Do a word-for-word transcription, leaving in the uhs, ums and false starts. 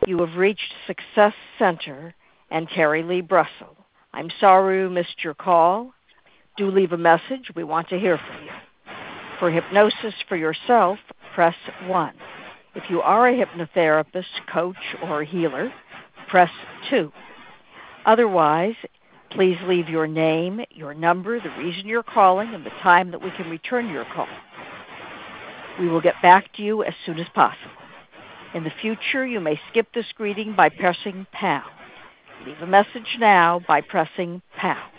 You have reached Success Center and Terry Lee Brussel. I'm sorry we missed your call. Do leave a message. We want to hear from you. For hypnosis for yourself, press one. If you are a hypnotherapist, coach, or healer, press two. Otherwise, please leave your name, your number, the reason you're calling, and the time that we can return your call. We will get back to you as soon as possible. In the future, you may skip this greeting by pressing pound. Leave a message now by pressing pound.